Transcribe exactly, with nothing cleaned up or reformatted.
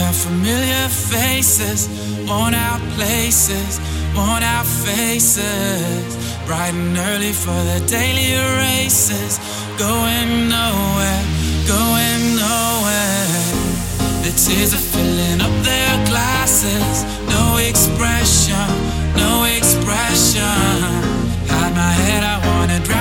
Familiar faces, worn out places, worn out faces. Bright and early for the daily races. Going nowhere, going nowhere. The tears are filling up their glasses. No expression, no expression. Hide my head, I wanna drown.